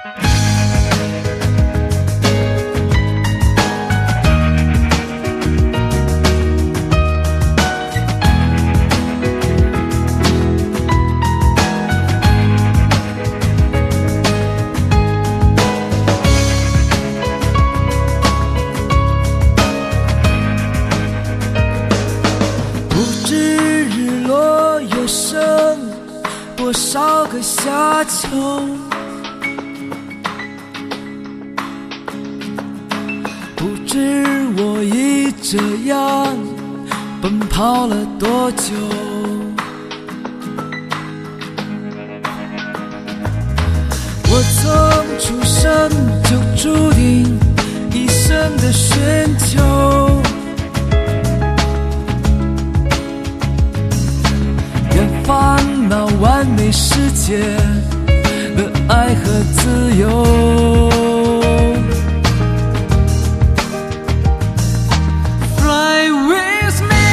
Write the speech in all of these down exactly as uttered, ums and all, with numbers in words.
多少个夏秋，不知我已这样奔跑了多久。我从出生就注定一生的寻求，烦恼完美世界的爱和自由。 Fly with me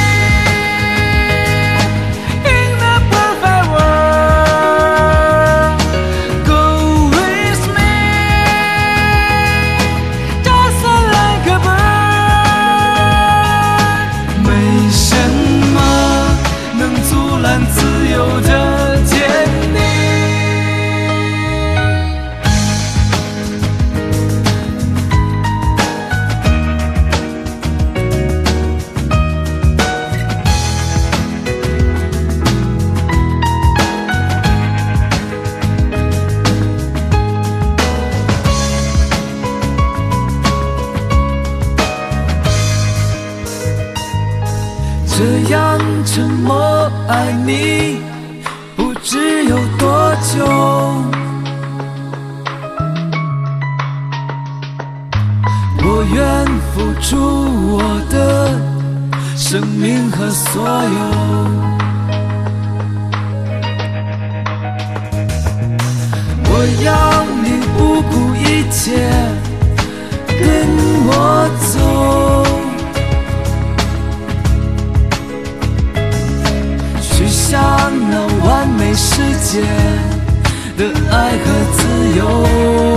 in the perfect world. Go with me just like a bird. 没什么能阻拦自由的坚定，这样沉默爱你。 不知有多久，我愿付出我的生命和所有。我要你不顾一切跟我走。 向那完美世界的爱和自由。